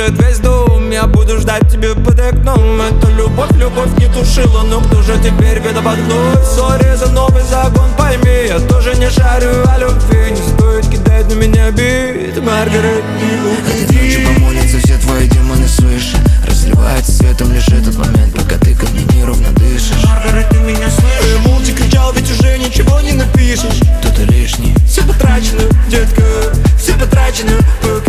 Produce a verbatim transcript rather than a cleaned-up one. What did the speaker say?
кружит весь дом. Я буду ждать тебя под окном. Это любовь, любовь не тушила, но кто же теперь виноват вновь? Сори за новый загон, пойми, я тоже не шарю о любви. Не стоит кидать на меня бит, Маргарет, не Этой ночью помолятся все твои демоны свыше. Разливается светом лишь этот момент, пока ты ко мне неровно дышишь. Маргарет, ты меня слышишь? Молча кричал, ведь уже ничего не напишешь. Кто-то лишний, Все потрачено, детка, все потрачено.